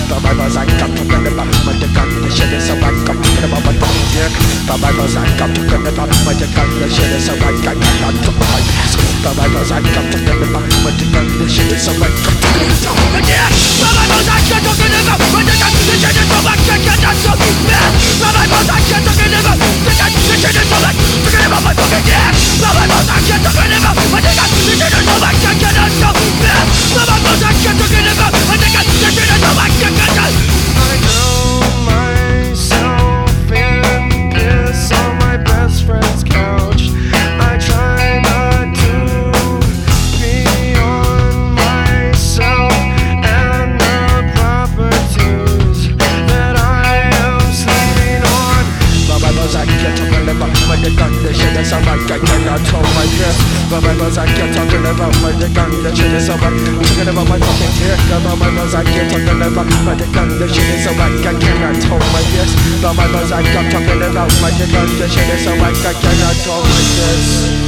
The Bible's I got talking about my gun, the shit is so I got talking about my fucking dick. The Bible's I got talking about my gun, the shit is so I got talking about my ass. The Bible's I got talking about my gun, the shit is so I got talking about my dick. The Bible's I got talking about my gun, the shit is so I got talking about. The Bible's I got talking about the gun, the shit is so I talking about my fucking dick. The Bible's I got talking about my gun, the shit is so I got talking about. The Bible's I got talking about my gun, the shit is so I got talking about. I drown myself in piss on my best friend's couch. I try not to be on myself and the properties that I am sleeping on. The Bible's I get talking about my gun, the shit is so I cannot hold my breath. The Bible's I get talking about my gun, the shit is so I talking about my fucking dick. The Bible's I get talking about my gun, the shit is so I cannot hold my breath. The Bible's I get talking about my gun, the shit is so I cannot hold my breath.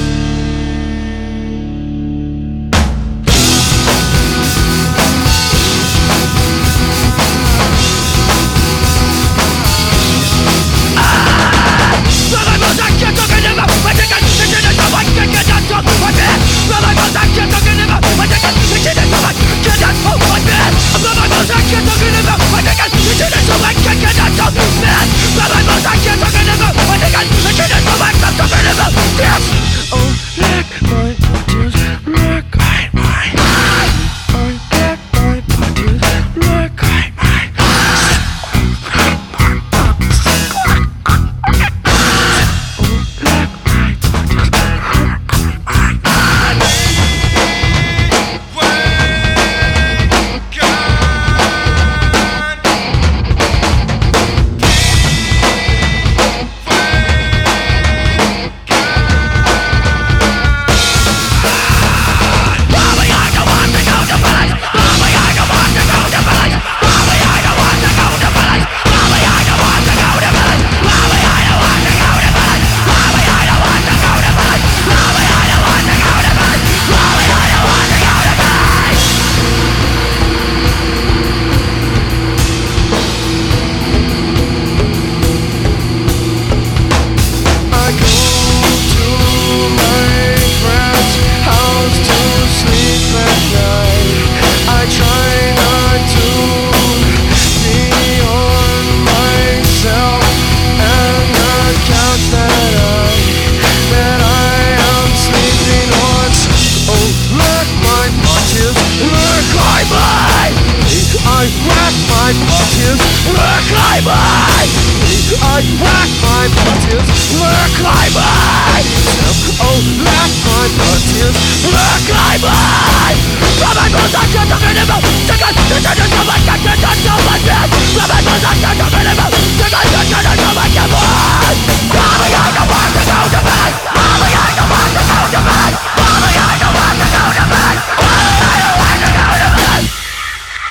I whack my buttons, look like mine. Oh, lack my buttons, look like mine. From my bones I can't talk anymore. Take us to the my I can't talk so much. From my bones I can't talk anymore. Take us